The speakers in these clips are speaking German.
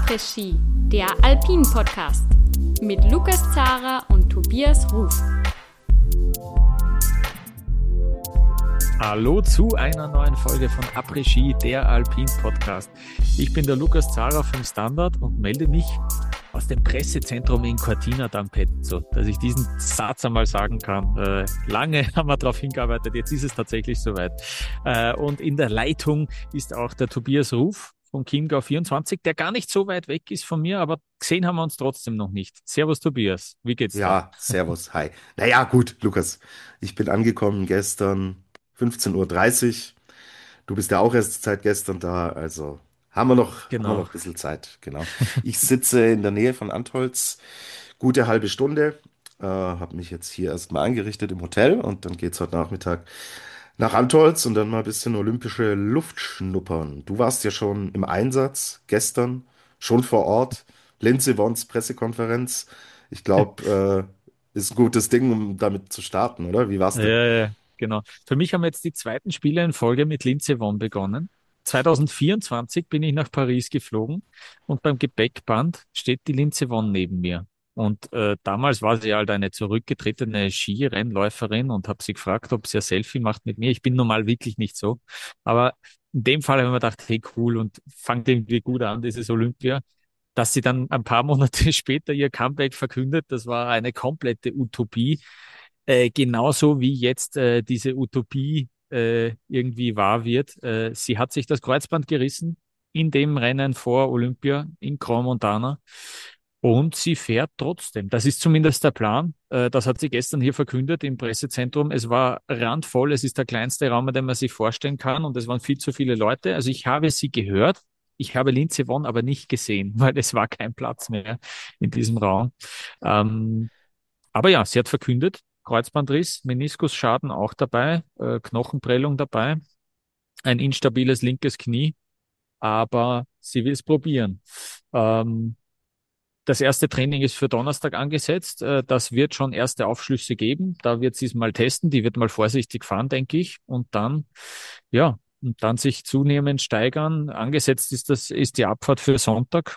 Après-Ski, der Alpin-Podcast mit Lukas Zara und Tobias Ruf. Hallo zu einer neuen Folge von Après-Ski, der Alpin-Podcast. Ich bin der Lukas Zara vom Standard und melde mich aus dem Pressezentrum in Cortina d'Ampezzo, dass ich diesen Satz einmal sagen kann. Lange haben wir darauf hingearbeitet, jetzt ist es tatsächlich soweit. Und in der Leitung ist auch der Tobias Ruf vom Chiemgau 24, der gar nicht so weit weg ist von mir, aber gesehen haben wir uns trotzdem noch nicht. Servus Tobias, wie geht's dir? Ja, servus, hi. Naja, gut, Lukas. Ich bin angekommen gestern 15:30 Uhr. Du bist ja auch erst seit gestern da, also haben wir noch Genau. ein bisschen Zeit, genau. Ich sitze in der Nähe von Antholz, gute halbe Stunde, habe mich jetzt hier erstmal eingerichtet im Hotel und dann geht's heute Nachmittag nach Antholz und dann mal ein bisschen olympische Luft schnuppern. Du warst ja schon im Einsatz gestern, schon vor Ort. Lindsey Vonns Pressekonferenz. Ich glaube, ist ein gutes Ding, um damit zu starten, oder? Wie war's Ja, denn? ja, genau. Für mich haben jetzt die zweiten Spiele in Folge mit Lindsey Vonn begonnen. 2024 bin ich nach Paris geflogen und beim Gepäckband steht die Lindsey Vonn neben mir. Und damals war sie halt eine zurückgetretene Skirennläuferin und habe sie gefragt, ob sie ein Selfie macht mit mir. Ich bin normal wirklich nicht so. Aber in dem Fall habe ich mir gedacht, hey cool und fangt irgendwie gut an, dieses Olympia. Dass sie dann ein paar Monate später ihr Comeback verkündet, das war eine komplette Utopie. Genauso wie jetzt diese Utopie irgendwie wahr wird. Sie hat sich das Kreuzband gerissen in dem Rennen vor Olympia in Crans-Montana und sie fährt trotzdem. Das ist zumindest der Plan. Das hat sie gestern hier verkündet im Pressezentrum. Es war randvoll. Es ist der kleinste Raum, den man sich vorstellen kann und es waren viel zu viele Leute. Also ich habe sie gehört. Ich habe Lindsey Vonn aber nicht gesehen, weil es war kein Platz mehr in diesem Raum. Ähm, aber ja, sie hat verkündet, Kreuzbandriss, Meniskusschaden auch dabei, Knochenprellung dabei, ein instabiles linkes Knie, aber sie will es probieren. Ähm, Das erste Training ist für Donnerstag angesetzt. Das wird schon erste Aufschlüsse geben. Da wird sie es mal testen. Die wird mal vorsichtig fahren, denke ich. Und dann, ja, und dann sich zunehmend steigern. Angesetzt ist die Abfahrt für Sonntag.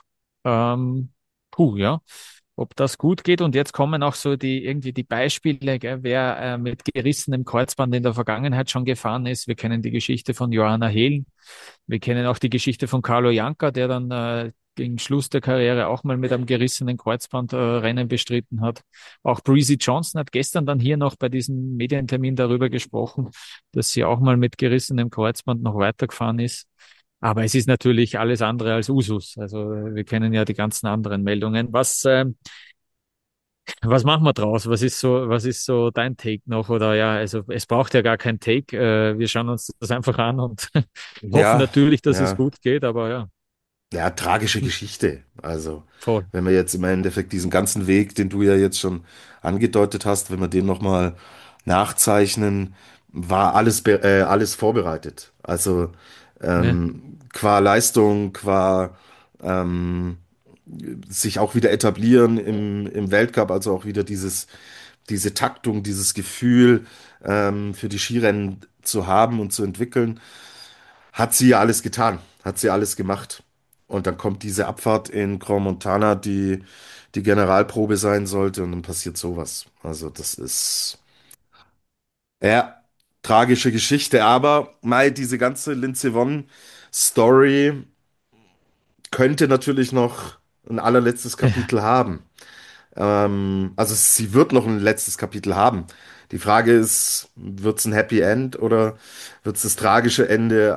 Ja. Ob das gut geht. Und jetzt kommen auch so irgendwie die Beispiele, gell, wer mit gerissenem Kreuzband in der Vergangenheit schon gefahren ist. Wir kennen die Geschichte von Johanna Hehlen. Wir kennen auch die Geschichte von Carlo Janka, der dann gegen Schluss der Karriere auch mal mit einem gerissenen Kreuzband Rennen bestritten hat. Auch Breezy Johnson hat gestern dann hier noch bei diesem Medientermin darüber gesprochen, dass sie auch mal mit gerissenem Kreuzband noch weitergefahren ist. Aber es ist natürlich alles andere als Usus. Also wir kennen ja die ganzen anderen Meldungen. Was machen wir draus? Was ist so dein Take noch? Oder ja, also es braucht ja gar kein Take. Wir schauen uns das einfach an und hoffen Ja, natürlich, dass es ja, gut geht. Aber ja, ja, tragische Geschichte. Also, voll. wenn wir jetzt im Endeffekt diesen ganzen Weg, den du ja jetzt schon angedeutet hast, wenn wir den nochmal nachzeichnen, war alles vorbereitet. Also, Ja. qua Leistung, qua ähm, sich auch wieder etablieren im Weltcup, also auch wieder diese Taktung, dieses Gefühl für die Skirennen zu haben und zu entwickeln, hat sie ja alles getan, hat sie alles gemacht. Und dann kommt diese Abfahrt in Grand Montana, die die Generalprobe sein sollte, und dann passiert sowas. Also das ist ja tragische Geschichte, aber diese ganze Lindsey Vonn Story könnte natürlich noch ein allerletztes Ja. Kapitel haben. Also sie wird noch ein letztes Kapitel haben. Die Frage ist, wird es ein Happy End oder wird es das tragische Ende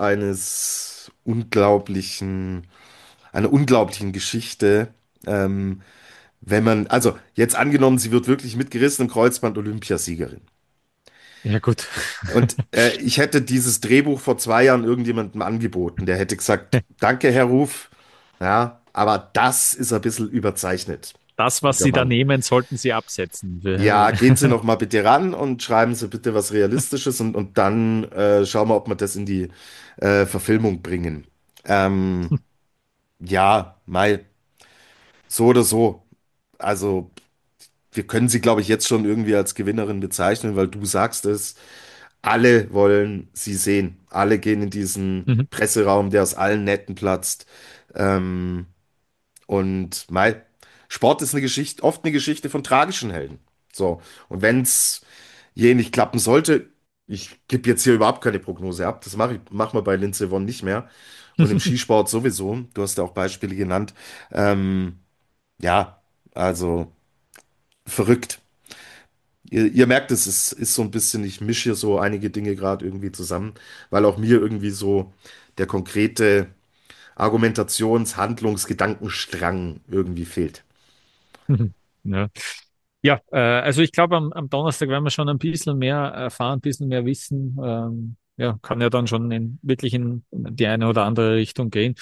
einer unglaublichen Geschichte? Ähm, wenn man, also jetzt angenommen, sie wird wirklich mit gerissenem Kreuzband Olympiasiegerin. Ja, gut. Und ich hätte dieses Drehbuch vor 2 Jahren irgendjemandem angeboten, der hätte gesagt, danke, Herr Ruf, ja, aber das ist ein bisschen überzeichnet, Das, was guter Sie da Mann. nehmen, sollten Sie absetzen. Ja, gehen Sie noch mal bitte ran und schreiben Sie bitte was Realistisches und dann schauen wir, ob wir das in die Verfilmung bringen. Ähm, ja, so oder so. Also, wir können sie, glaube ich, jetzt schon irgendwie als Gewinnerin bezeichnen, weil du sagst es, alle wollen sie sehen. Alle gehen in diesen Mhm. Presseraum, der aus allen Nähten platzt. Ähm, Und Sport ist oft eine Geschichte von tragischen Helden. So. Und wenn es je nicht klappen sollte, ich gebe jetzt hier überhaupt keine Prognose ab, das mach mal bei Lindsey Vonn nicht mehr. Und im Skisport sowieso. Du hast ja auch Beispiele genannt. Ähm, ja, also verrückt. Ihr merkt, ist so ein bisschen, ich mische hier so einige Dinge gerade irgendwie zusammen, weil auch mir irgendwie so der konkrete Handlungsgedankenstrang irgendwie fehlt. Ja. Ja, also ich glaube, am Donnerstag werden wir schon ein bisschen mehr erfahren, ein bisschen mehr wissen. Ja, kann ja dann schon wirklich in die eine oder andere Richtung gehen.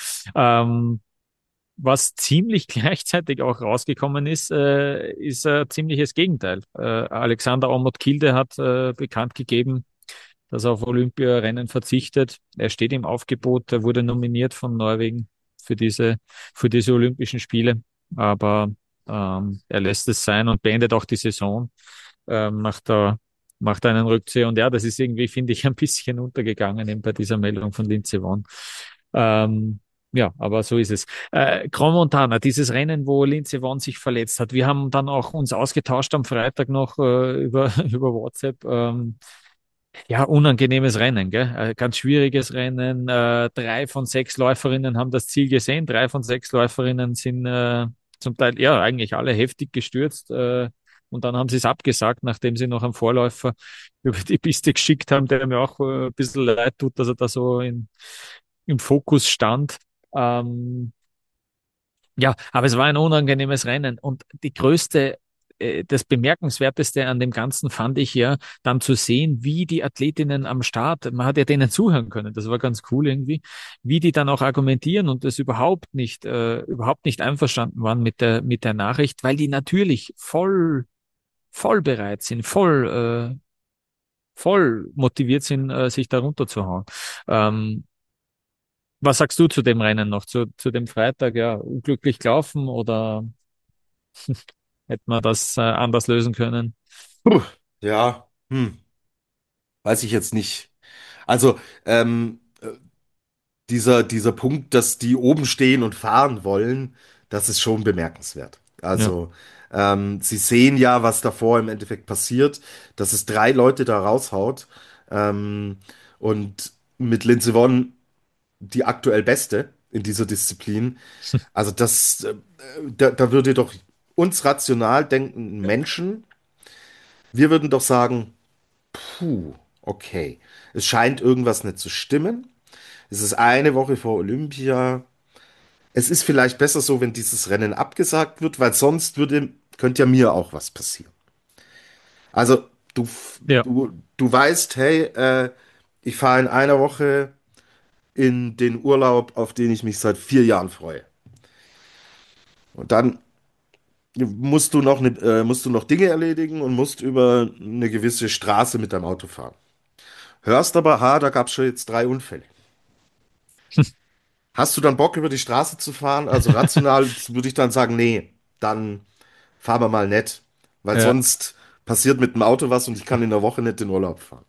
Was ziemlich gleichzeitig auch rausgekommen ist ein ziemliches Gegenteil. Alexander Omot-Kilde hat bekannt gegeben, dass er auf Olympiarennen verzichtet. Er steht im Aufgebot, er wurde nominiert von Norwegen für für diese Olympischen Spiele, aber er lässt es sein und beendet auch die Saison, macht macht einen Rückzieher. Und ja, das ist irgendwie, finde ich, ein bisschen untergegangen eben bei dieser Meldung von Lindsey Vonn. Ähm, ja, aber so ist es. Grand Montana, dieses Rennen, wo Lindsey Vonn sich verletzt hat. Wir haben dann auch uns ausgetauscht am Freitag noch über WhatsApp. Ja, unangenehmes Rennen, gell? Ganz schwieriges Rennen. Drei von sechs Läuferinnen haben das Ziel gesehen. Drei von sechs Läuferinnen sind zum Teil, ja, eigentlich alle heftig gestürzt. Und dann haben sie es abgesagt, nachdem sie noch einen Vorläufer über die Piste geschickt haben, der mir auch ein bisschen leid tut, dass er da so im Fokus stand. Ähm, ja, aber es war ein unangenehmes Rennen und das Bemerkenswerteste an dem Ganzen fand ich ja dann zu sehen, wie die Athletinnen am Start, man hat ja denen zuhören können, das war ganz cool irgendwie, wie die dann auch argumentieren und das überhaupt nicht einverstanden waren mit mit der Nachricht, weil die natürlich voll bereit sind, voll motiviert sind, sich da runterzuhauen. Ähm, Was sagst du zu dem Rennen noch, zu dem Freitag? Ja, unglücklich gelaufen oder hätte man das anders lösen können? Puh, ja, weiß ich jetzt nicht. Also, dieser Punkt, dass die oben stehen und fahren wollen, das ist schon bemerkenswert. Ja. Also, sie sehen ja, was davor im Endeffekt passiert, dass es drei Leute da raushaut. Ähm, und mit Lindsey Vonn die aktuell Beste in dieser Disziplin. Also, da würde doch uns rational denkenden Menschen, wir würden doch sagen, puh, okay, es scheint irgendwas nicht zu stimmen. Es ist eine Woche vor Olympia. Es ist vielleicht besser so, wenn dieses Rennen abgesagt wird, weil sonst könnte ja mir auch was passieren. Also Ja. du weißt, hey, ich fahre in einer Woche in den Urlaub, auf den ich mich seit 4 Jahren freue. Und dann musst du noch Dinge erledigen und musst über eine gewisse Straße mit deinem Auto fahren. Hörst aber, da gab es schon jetzt 3 Unfälle. Hast du dann Bock, über die Straße zu fahren? Also rational würde ich dann sagen, nee, dann fahren wir mal nett, weil Ja. sonst passiert mit dem Auto was und ich kann in der Woche nicht in Urlaub fahren.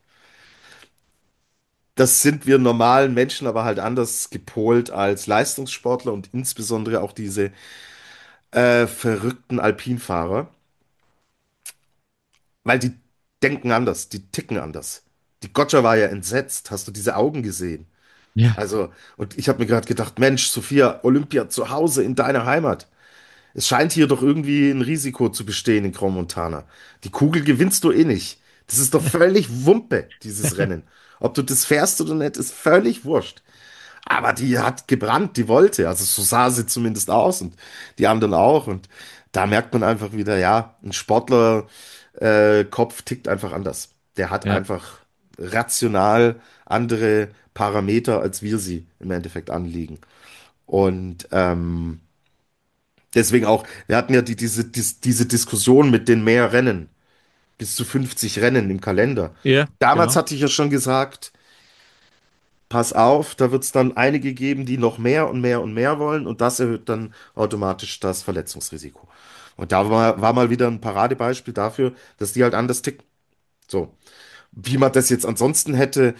Das sind wir normalen Menschen aber halt anders gepolt als Leistungssportler und insbesondere auch diese verrückten Alpinfahrer, weil die denken anders, die ticken anders. Die Gotcha war ja entsetzt. Hast du diese Augen gesehen? Ja. Also, und ich habe mir gerade gedacht, Mensch, Sophia, Olympia zu Hause in deiner Heimat. Es scheint hier doch irgendwie ein Risiko zu bestehen in Grand Montana. Die Kugel gewinnst du eh nicht. Das ist doch völlig Wumpe, dieses Rennen. Ob du das fährst oder nicht, ist völlig wurscht. Aber die hat gebrannt, die wollte. Also so sah sie zumindest aus und die anderen auch. Und da merkt man einfach wieder, ja, ein Sportler, Kopf tickt einfach anders. Der hat Ja. einfach rational andere Parameter, als wir sie im Endeffekt anlegen. Und deswegen auch, wir hatten ja diese Diskussion mit den mehr Rennen, bis zu 50 Rennen im Kalender. Ja, Damals genau. hatte ich ja schon gesagt, pass auf, da wird es dann einige geben, die noch mehr und mehr und mehr wollen und das erhöht dann automatisch das Verletzungsrisiko. Und da war mal wieder ein Paradebeispiel dafür, dass die halt anders ticken. So, wie man das jetzt ansonsten hätte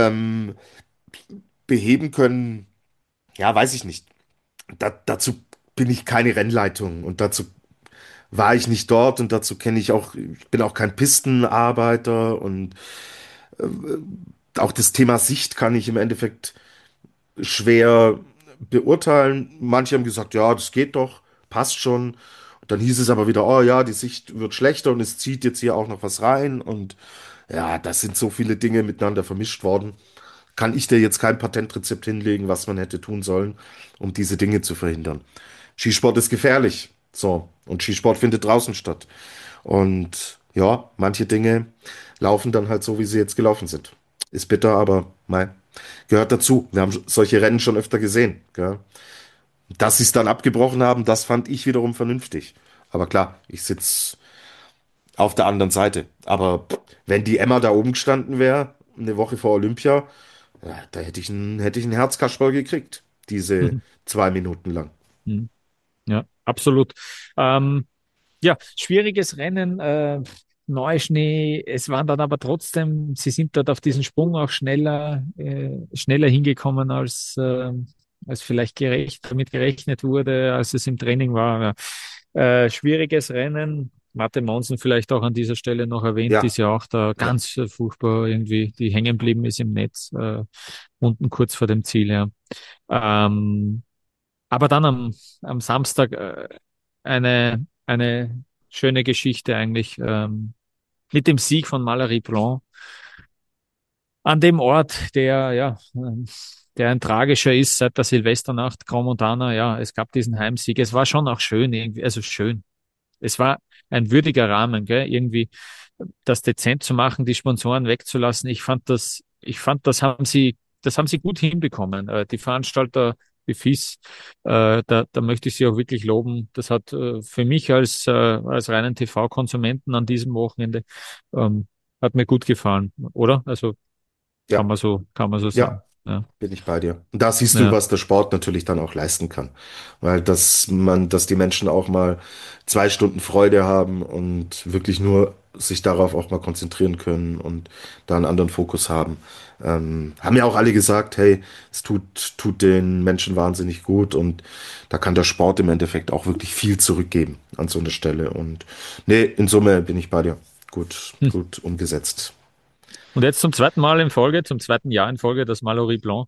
beheben können, ja, weiß ich nicht. Dazu bin ich keine Rennleitung und dazu war ich nicht dort und dazu kenne ich bin auch kein Pistenarbeiter und auch das Thema Sicht kann ich im Endeffekt schwer beurteilen. Manche haben gesagt, ja, das geht doch, passt schon. Und dann hieß es aber wieder, oh ja, die Sicht wird schlechter und es zieht jetzt hier auch noch was rein. Und ja, das sind so viele Dinge miteinander vermischt worden. Kann ich dir jetzt kein Patentrezept hinlegen, was man hätte tun sollen, um diese Dinge zu verhindern. Skisport ist gefährlich. So. Und Skisport findet draußen statt. Und ja, manche Dinge laufen dann halt so, wie sie jetzt gelaufen sind. Ist bitter, aber mei, gehört dazu. Wir haben solche Rennen schon öfter gesehen. Gell? Dass sie es dann abgebrochen haben, das fand ich wiederum vernünftig. Aber klar, ich sitze auf der anderen Seite. Aber wenn die Emma da oben gestanden wäre, eine Woche vor Olympia, ja, da hätte ich einen Herzkasperl gekriegt. Diese 2 Minuten lang. Ja, absolut. Ähm, Ja, schwieriges Rennen, Neuschnee. Es waren dann aber trotzdem, sie sind dort auf diesen Sprung auch schneller hingekommen, als vielleicht damit gerechnet wurde, als es im Training war. Ja. Schwieriges Rennen. Mate Monsen vielleicht auch an dieser Stelle noch erwähnt, die ist Ja, ja auch da ja, ganz furchtbar irgendwie, die hängen geblieben ist im Netz, unten kurz vor dem Ziel, ja. Ähm, aber dann am Samstag eine schöne Geschichte eigentlich mit dem Sieg von Mallory Blanc an dem Ort, der ein tragischer ist seit der Silvesternacht, Grand Montana. Ja, es gab diesen Heimsieg. Es war schon auch schön irgendwie, also schön. Es war ein würdiger Rahmen, gell? Irgendwie das dezent zu machen, die Sponsoren wegzulassen. Das haben sie gut hinbekommen. Die Veranstalter, die FIS, da möchte ich sie auch wirklich loben. Das hat für mich als reinen TV-Konsumenten an diesem Wochenende hat mir gut gefallen, oder? Also ja, kann man so sagen. ja. Ja, Bin ich bei dir. Und da siehst du, ja. was der Sport natürlich dann auch leisten kann. Weil dass die Menschen auch mal 2 Stunden Freude haben und wirklich nur sich darauf auch mal konzentrieren können und da einen anderen Fokus haben. Haben ja auch alle gesagt, hey, tut den Menschen wahnsinnig gut und da kann der Sport im Endeffekt auch wirklich viel zurückgeben an so einer Stelle. Und nee, in Summe bin ich bei dir. Gut, Hm. gut umgesetzt. Und jetzt zum zweiten Mal in Folge, zum zweiten Jahr in Folge, dass Mallory Blanc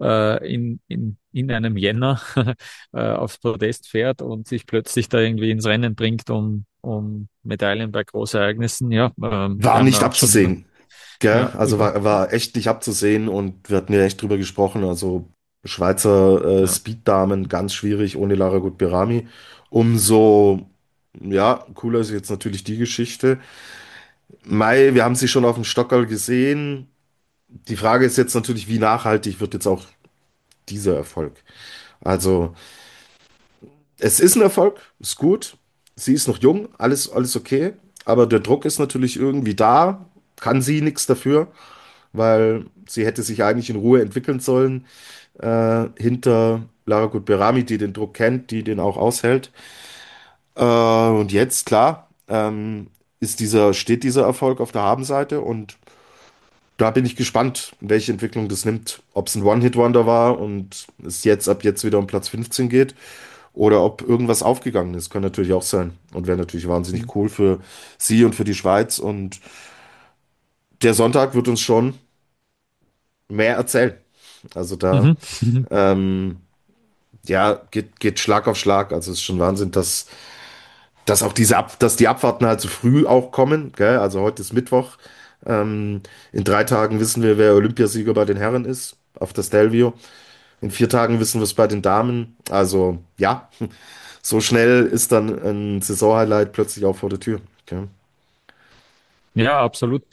in einem Jänner aufs Podest fährt und sich plötzlich da irgendwie ins Rennen bringt um Medaillen bei Großereignissen. Ja, wir War haben nicht da auch schon über, abzusehen. Gell? ja, Also war echt nicht abzusehen und wir hatten ja echt drüber gesprochen. Also Schweizer ja, Speeddamen ganz schwierig ohne Lara Gutberami. Umso ja, cooler ist jetzt natürlich die Geschichte. Mai, wir haben sie schon auf dem Stockerl gesehen. Die Frage ist jetzt natürlich, wie nachhaltig wird jetzt auch dieser Erfolg? Also, es ist ein Erfolg, ist gut. Sie ist noch jung, alles okay. Aber der Druck ist natürlich irgendwie da. Kann sie nichts dafür, weil sie hätte sich eigentlich in Ruhe entwickeln sollen, hinter Lara Gutberami, die den Druck kennt, die den auch aushält. Und jetzt, klar, steht dieser Erfolg auf der Habenseite und da bin ich gespannt, welche Entwicklung das nimmt. Ob es ein One-Hit-Wonder war und es jetzt ab jetzt wieder um Platz 15 geht oder ob irgendwas aufgegangen ist. Kann natürlich auch sein und wäre natürlich wahnsinnig cool für sie und für die Schweiz. Und der Sonntag wird uns schon mehr erzählen. Also da, mhm. ähm, ja, geht Schlag auf Schlag. Also es ist schon Wahnsinn, dass auch dass die Abfahrten halt so früh auch kommen. Gell? Also heute ist Mittwoch. In 3 Tagen wissen wir, wer Olympiasieger bei den Herren ist, auf der Stelvio. In 4 Tagen wissen wir es bei den Damen. Also ja, so schnell ist dann ein Saisonhighlight plötzlich auch vor der Tür. Gell? Ja, absolut.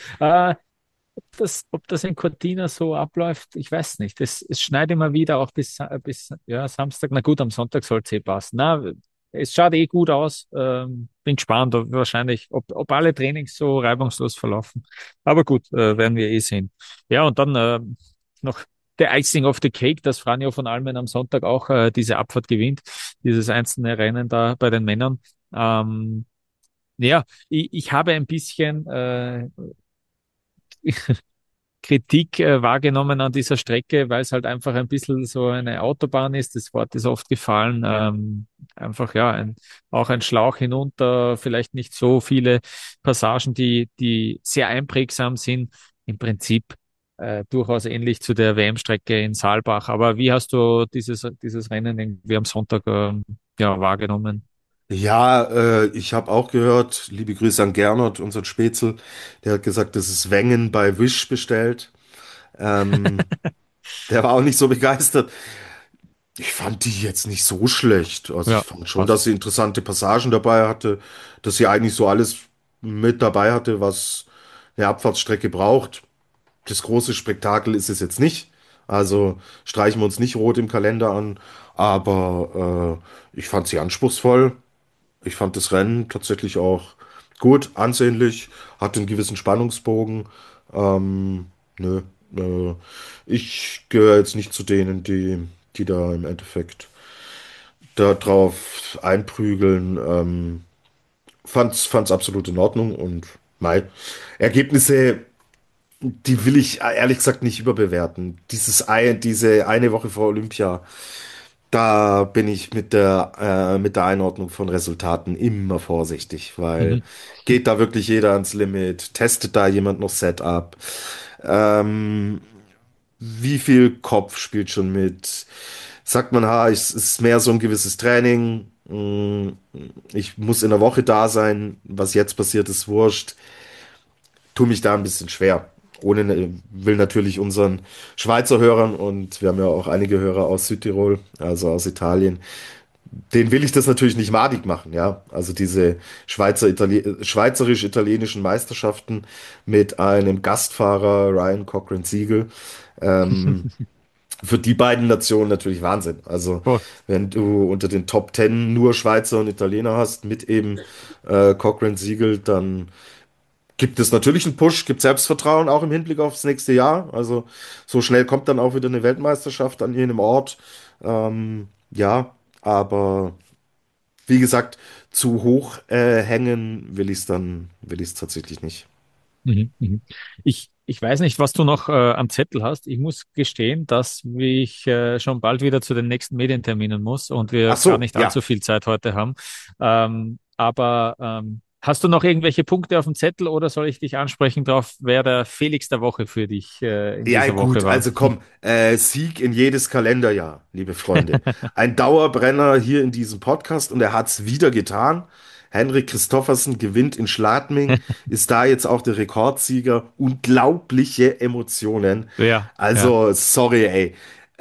Ob das in Cortina so abläuft, ich weiß nicht. Es schneit immer wieder, auch bis ja, Samstag. Na gut, am Sonntag soll es eh passen. Na, es schaut eh gut aus. Bin gespannt, ob alle Trainings so reibungslos verlaufen. Aber gut, werden wir eh sehen. Ja, und dann noch der Icing of the Cake, dass Franjo von Almen am Sonntag auch diese Abfahrt gewinnt, dieses einzelne Rennen da bei den Männern. Ähm, ja, ich habe ein bisschen Kritik wahrgenommen an dieser Strecke, weil es halt einfach ein bisschen so eine Autobahn ist. Das Wort ist oft gefallen. Einfach ja, auch ein Schlauch hinunter, vielleicht nicht so viele Passagen, die sehr einprägsam sind. Im Prinzip durchaus ähnlich zu der WM-Strecke in Saalbach. Aber wie hast du dieses Rennen irgendwie am Sonntag ja, wahrgenommen? Ja, ich habe auch gehört, liebe Grüße an Gernot, unseren Spätzl, der hat gesagt, das ist Wengen bei Wish bestellt. Ähm, Der war auch nicht so begeistert. Ich fand die jetzt nicht so schlecht. Also ich Ja, fand schon, dass passt. sie interessante Passagen dabei hatte, dass sie eigentlich so alles mit dabei hatte, was eine Abfahrtsstrecke braucht. Das große Spektakel ist es jetzt nicht. Also streichen wir uns nicht rot im Kalender an, aber ich fand sie anspruchsvoll. Ich fand das Rennen tatsächlich auch gut, ansehnlich, hatte einen gewissen Spannungsbogen. Ähm, nö, äh, ich gehöre jetzt nicht zu denen, die da im Endeffekt da drauf einprügeln. Fand's absolut in Ordnung und mei, Ergebnisse, die will ich ehrlich gesagt nicht überbewerten. Diese eine Woche vor Olympia. Da bin ich mit der Einordnung von Resultaten immer vorsichtig, weil Mhm. geht da wirklich jeder ans Limit? Testet da jemand noch Setup? Ähm, Wie viel Kopf spielt schon mit? Sagt man, es ist mehr so ein gewisses Training. Ich muss in der Woche da sein. Was jetzt passiert, ist wurscht. Tu mich da ein bisschen schwer. Will natürlich unseren Schweizer Hörern und wir haben ja auch einige Hörer aus Südtirol, also aus Italien, den will ich das natürlich nicht madig machen, ja. Also diese schweizerisch-italienischen Meisterschaften mit einem Gastfahrer, Ryan Cochran-Siegel, ähm, für die beiden Nationen natürlich Wahnsinn. Also Voll. wenn du unter den Top Ten nur Schweizer und Italiener hast, mit eben Cochran-Siegel, dann gibt es natürlich einen Push, gibt Selbstvertrauen auch im Hinblick aufs nächste Jahr. Also so schnell kommt dann auch wieder eine Weltmeisterschaft an jenem Ort. Ja, aber wie gesagt, zu hoch hängen will ich es tatsächlich nicht. Mhm, mhm. Ich weiß nicht, was du noch am Zettel hast. Ich muss gestehen, dass ich schon bald wieder zu den nächsten Medienterminen muss und wir Ach gar so, nicht allzu ja. viel Zeit heute haben. Aber hast du noch irgendwelche Punkte auf dem Zettel oder soll ich dich ansprechen darauf, wer der Felix der Woche für dich in Ja, dieser Woche gut, war? also komm, Sieg in jedes Kalenderjahr, liebe Freunde. Ein Dauerbrenner hier in diesem Podcast und er hat's wieder getan. Henrik Christophersen gewinnt in Schladming, ist da jetzt auch der Rekordsieger. Unglaubliche Emotionen. Ja, ja. Also, sorry, ey.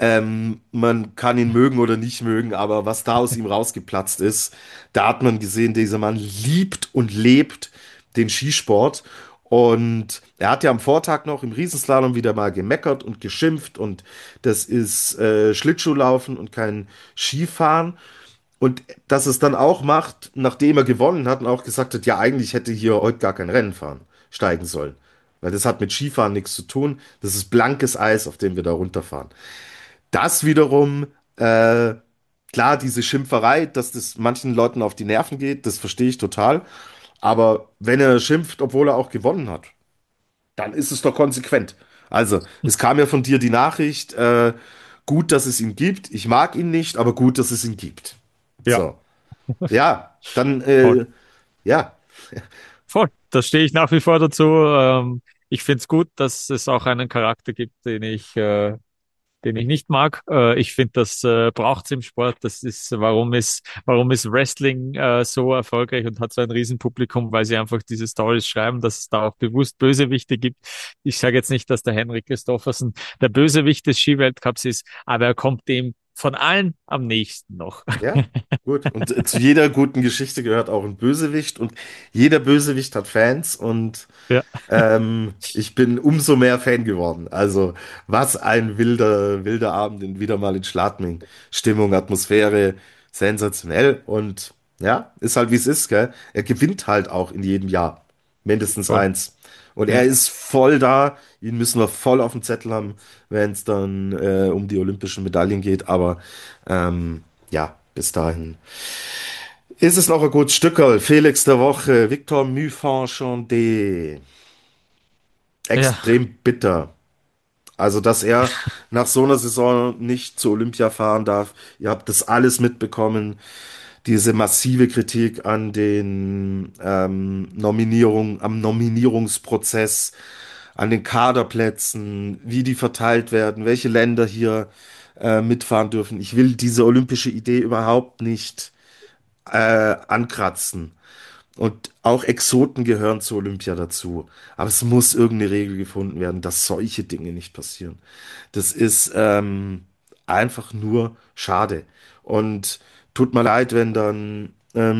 Man kann ihn mögen oder nicht mögen, aber was da aus ihm rausgeplatzt ist, da hat man gesehen, dieser Mann liebt und lebt den Skisport. Und er hat ja am Vortag noch im Riesenslalom wieder mal gemeckert und geschimpft und das ist Schlittschuhlaufen und kein Skifahren. Und dass es dann auch macht, nachdem er gewonnen hat und auch gesagt hat, ja, eigentlich hätte hier heute gar kein Rennen fahren, steigen sollen. Weil das hat mit Skifahren nichts zu tun. Das ist blankes Eis, auf dem wir da runterfahren. Das wiederum, klar, diese Schimpferei, dass das manchen Leuten auf die Nerven geht, das verstehe ich total. Aber wenn er schimpft, obwohl er auch gewonnen hat, dann ist es doch konsequent. Also, es kam ja von dir die Nachricht, gut, dass es ihn gibt. Ich mag ihn nicht, aber gut, dass es ihn gibt. Ja, So. Ja, dann, voll. ja, Voll. Da stehe ich nach wie vor dazu. Ich finde es gut, dass es auch einen Charakter gibt, den ich nicht mag. Ich finde, das braucht es im Sport. Das ist, warum ist Wrestling so erfolgreich und hat so ein Riesenpublikum, weil sie einfach diese Stories schreiben, dass es da auch bewusst Bösewichte gibt. Ich sage jetzt nicht, dass der Henrik Christophersen der Bösewicht des Skiweltcups ist, aber er kommt dem von allen am nächsten noch. ja, gut. Und zu jeder guten Geschichte gehört auch ein Bösewicht und jeder Bösewicht hat Fans und Ja, ich bin umso mehr Fan geworden. Also, was ein wilder Abend wieder mal in Schladming. Stimmung, Atmosphäre, sensationell. Und ja, ist halt wie es ist, gell? Er gewinnt halt auch in jedem Jahr. Mindestens voll. eins. Und er Ja. ist voll da. Ihn müssen wir voll auf dem Zettel haben, wenn es dann um die olympischen Medaillen geht. Aber ja, bis dahin ist es noch ein gutes Stückerl. Felix der Woche, Victor Muffanchandé. Ja, Extrem bitter. Also, dass er nach so einer Saison nicht zur Olympia fahren darf. Ihr habt das alles mitbekommen. Diese massive Kritik an den Nominierungen, am Nominierungsprozess, an den Kaderplätzen, wie die verteilt werden, welche Länder hier mitfahren dürfen. Ich will diese olympische Idee überhaupt nicht ankratzen. Und auch Exoten gehören zur Olympia dazu. Aber es muss irgendeine Regel gefunden werden, dass solche Dinge nicht passieren. Das ist einfach nur schade. Und tut mir leid, wenn dann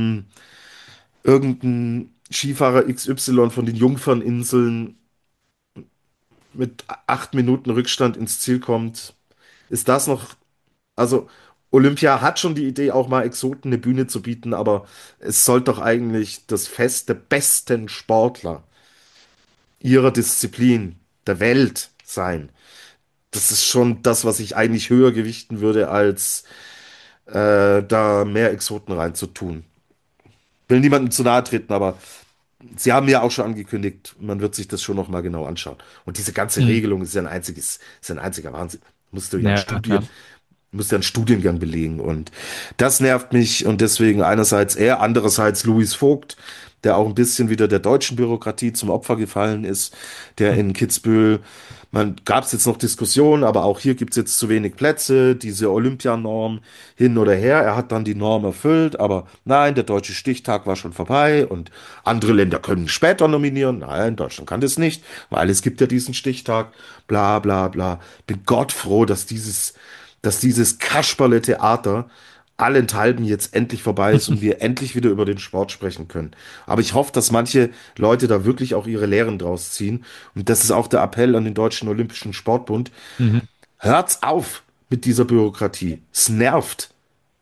irgendein Skifahrer XY von den Jungferninseln mit 8 Minuten Rückstand ins Ziel kommt. Ist das noch, also Olympia hat schon die Idee, auch mal Exoten eine Bühne zu bieten, aber es sollte doch eigentlich das Fest der besten Sportler ihrer Disziplin, der Welt sein. Das ist schon das, was ich eigentlich höher gewichten würde, als da mehr Exoten reinzutun. Will niemandem zu nahe treten, aber sie haben ja auch schon angekündigt, man wird sich das schon noch mal genau anschauen. Und diese ganze Hm. Regelung ist ein einziger Wahnsinn. Musst du ja Ja, ja. musst ja einen Studiengang belegen. Und das nervt mich. Und deswegen einerseits er, andererseits Louis Vogt, der auch ein bisschen wieder der deutschen Bürokratie zum Opfer gefallen ist, der Hm. in Kitzbühel, man gab es jetzt noch Diskussionen, aber auch hier gibt es jetzt zu wenig Plätze, diese Olympianorm hin oder her. Er hat dann die Norm erfüllt, aber nein, der deutsche Stichtag war schon vorbei und andere Länder können später nominieren. Nein, Deutschland kann das nicht, weil es gibt ja diesen Stichtag, bla bla bla. Bin Gott froh, dass dieses Kasperle-Theater allenthalben jetzt endlich vorbei ist und wir endlich wieder über den Sport sprechen können. Aber ich hoffe, dass manche Leute da wirklich auch ihre Lehren draus ziehen. Und das ist auch der Appell an den Deutschen Olympischen Sportbund. Mhm. Hört's auf mit dieser Bürokratie. Es nervt.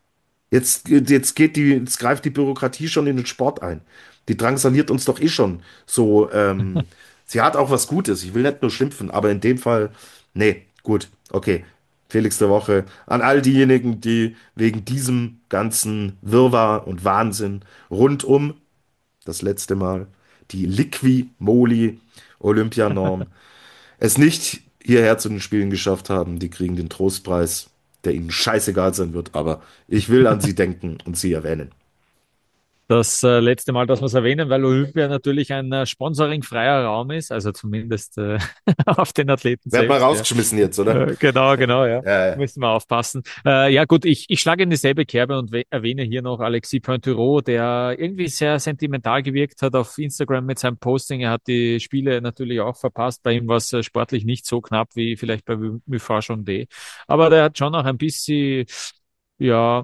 Jetzt greift die Bürokratie schon in den Sport ein. Die drangsaliert uns doch eh schon. So, sie hat auch was Gutes. Ich will nicht nur schimpfen, aber in dem Fall, nee, gut, okay. Felix der Woche an all diejenigen, die wegen diesem ganzen Wirrwarr und Wahnsinn rund um das letzte Mal die Liqui-Moly Olympianorm es nicht hierher zu den Spielen geschafft haben. Die kriegen den Trostpreis, der ihnen scheißegal sein wird, aber ich will an sie denken und sie erwähnen. Das letzte Mal, dass wir es erwähnen, weil Olympia natürlich ein sponsoringfreier Raum ist, also zumindest auf den Athleten Werd mal selbst, ja. rausgeschmissen jetzt, oder? Genau, genau, ja. Ja, Müssen wir aufpassen. Ja gut, ich schlage in dieselbe Kerbe und erwähne hier noch Alexis Pointerot, der irgendwie sehr sentimental gewirkt hat auf Instagram mit seinem Posting. Er hat die Spiele natürlich auch verpasst. Bei ihm war es sportlich nicht so knapp wie vielleicht bei Mufasson-D. Aber der hat schon noch ein bisschen, ja,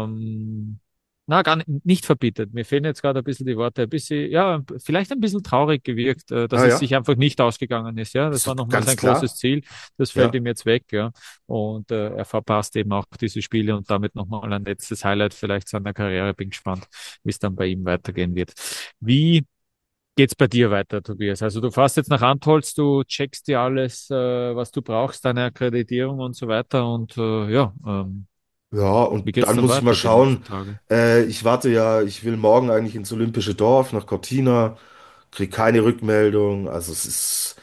na, gar nicht verbittert. Mir fehlen jetzt gerade ein bisschen die Worte. Ein bisschen, ja, vielleicht ein bisschen traurig gewirkt, dass ah, es ja, sich einfach nicht ausgegangen ist. Ja, das ist war doch nochmal ganz sein großes klar. Ziel. Das fällt Ja, ihm jetzt weg, ja. Und er verpasst eben auch diese Spiele und damit nochmal ein letztes Highlight vielleicht seiner Karriere. Bin gespannt, wie es dann bei ihm weitergehen wird. Wie geht's bei dir weiter, Tobias? Also du fährst jetzt nach Antholz, du checkst dir alles, was du brauchst, deine Akkreditierung und so weiter. Und ja, ja, und wie geht's dann dann muss ich mal weiter die schauen. nächsten Tage? Ich warte ja, ich will morgen eigentlich ins Olympische Dorf nach Cortina, krieg keine Rückmeldung. Also es ist,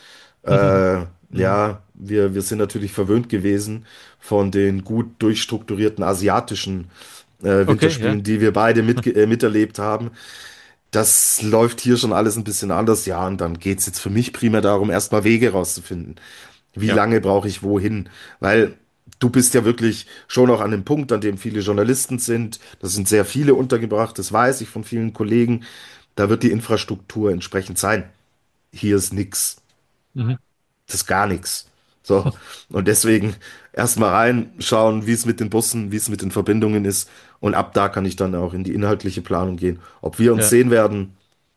Mhm. ja, wir sind natürlich verwöhnt gewesen von den gut durchstrukturierten asiatischen Okay, ja. Winterspielen, die wir beide miterlebt haben. Das läuft hier schon alles ein bisschen anders. Ja, und dann geht's jetzt für mich primär darum, erstmal Wege rauszufinden. Wie Ja. lange brauche ich wohin? Weil du bist ja wirklich schon auch an dem Punkt, an dem viele Journalisten sind. Da sind sehr viele untergebracht, das weiß ich von vielen Kollegen. Da wird die Infrastruktur entsprechend sein. Hier ist nix. Mhm. Das ist gar nichts. So. Und deswegen erstmal rein, schauen, wie es mit den Bussen, wie es mit den Verbindungen ist. Und ab da kann ich dann auch in die inhaltliche Planung gehen. Ob wir uns Ja. sehen werden,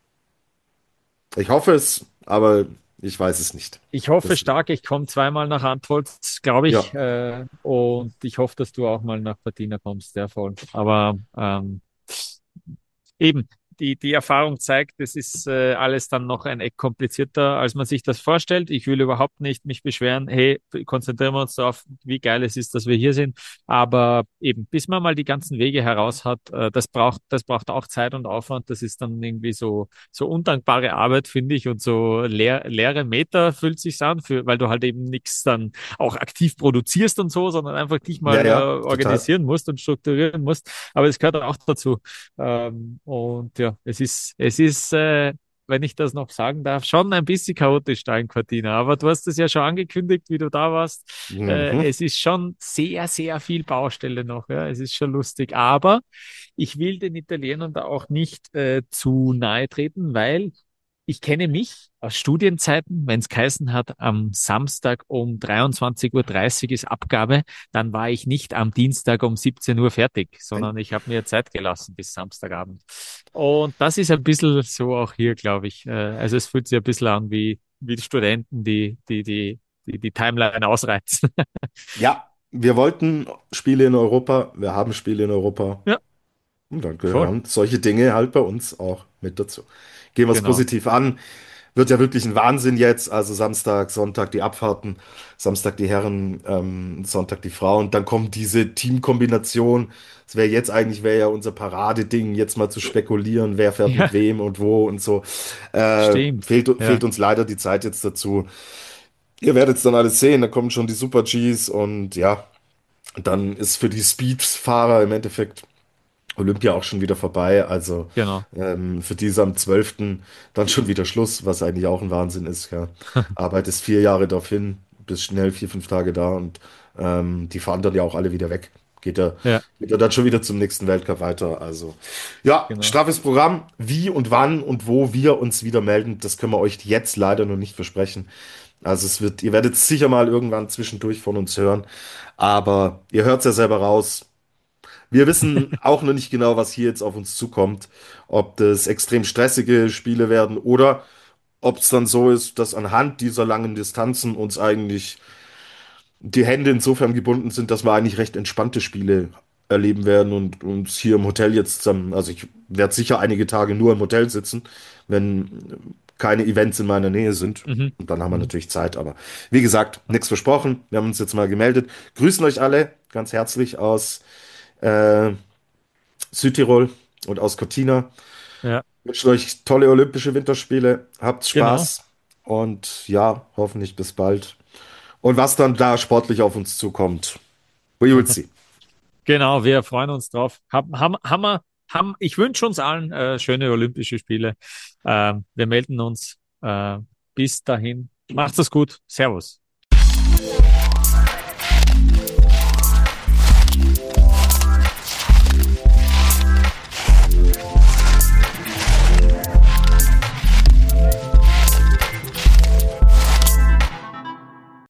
ich hoffe es, aber ich weiß es nicht. Ich hoffe Das, stark, ich komme zweimal nach Antholz, glaube ich. ja. Und ich hoffe, dass du auch mal nach Patina kommst, sehr voll. Aber eben, die Erfahrung zeigt, es ist alles dann noch ein Eck komplizierter, als man sich das vorstellt. Ich will überhaupt nicht mich beschweren. Hey, konzentrieren wir uns darauf, wie geil es ist, dass wir hier sind. Aber eben, bis man mal die ganzen Wege heraus hat, das braucht auch Zeit und Aufwand. Das ist dann irgendwie so undankbare Arbeit, finde ich, und so leere Meter fühlt sich an, weil du halt eben nichts dann auch aktiv produzierst und so, sondern einfach dich Ja, mal ja, total. organisieren musst und strukturieren musst. Aber es gehört auch dazu. Und ja, es ist, wenn ich das noch sagen darf, schon ein bisschen chaotisch da in Cortina. Aber du hast es ja schon angekündigt, wie du da warst. Mhm. Es ist schon sehr, sehr viel Baustelle noch. Ja, es ist schon lustig. Aber ich will den Italienern da auch nicht zu nahe treten, weil ich kenne mich aus Studienzeiten, wenn es geheißen hat, am Samstag um 23:30 Uhr ist Abgabe, dann war ich nicht am Dienstag um 17 Uhr fertig, sondern ich habe mir Zeit gelassen bis Samstagabend. Und das ist ein bisschen so auch hier, glaube ich. Also es fühlt sich ein bisschen an wie die Studenten, die Timeline ausreizen. Ja, wir wollten Spiele in Europa, wir haben Spiele in Europa. Ja, Und dann voll. gehören solche Dinge halt bei uns auch mit dazu. Gehen wir es Genau. positiv an. Wird ja wirklich ein Wahnsinn jetzt. Also Samstag, Sonntag die Abfahrten, Samstag die Herren, Sonntag die Frauen. Dann kommt diese Teamkombination. Das wäre jetzt eigentlich, wäre ja unser Paradeding, jetzt mal zu spekulieren, wer fährt mit Ja, wem und wo und so. stimmt. Fehlt Ja, uns leider die Zeit jetzt dazu. Ihr werdet es dann alles sehen, da kommen schon die Super Gs und ja, dann ist für die Speedfahrer im Endeffekt Olympia auch schon wieder vorbei. Also genau. für die ist am 12. dann schon wieder Schluss, was eigentlich auch ein Wahnsinn ist. Ja. Arbeitest 4 Jahre darauf hin, bist schnell 4, 5 Tage da und die fahren dann ja auch alle wieder weg. Ja, Geht ja dann schon wieder zum nächsten Weltcup weiter. Also ja, genau. straffes Programm. Wie und wann und wo wir uns wieder melden, das können wir euch jetzt leider noch nicht versprechen. Also ihr werdet sicher mal irgendwann zwischendurch von uns hören, aber ihr hört es ja selber raus. Wir wissen auch noch nicht genau, was hier jetzt auf uns zukommt. Ob das extrem stressige Spiele werden oder ob es dann so ist, dass anhand dieser langen Distanzen uns eigentlich die Hände insofern gebunden sind, dass wir eigentlich recht entspannte Spiele erleben werden und uns hier im Hotel jetzt zusammen, also ich werde sicher einige Tage nur im Hotel sitzen, wenn keine Events in meiner Nähe sind. Mhm. Und dann haben wir Mhm. natürlich Zeit. Aber wie gesagt, nichts versprochen. Wir haben uns jetzt mal gemeldet. Grüßen euch alle ganz herzlich aus äh, Südtirol und aus Cortina. Ja, Wünschen euch tolle Olympische Winterspiele. Habt genau. Spaß und ja, hoffentlich bis bald. Und was dann da sportlich auf uns zukommt, we will see. Genau, wir freuen uns drauf. Ich wünsche uns allen schöne Olympische Spiele. Wir melden uns. Bis dahin. Macht's es gut. Servus.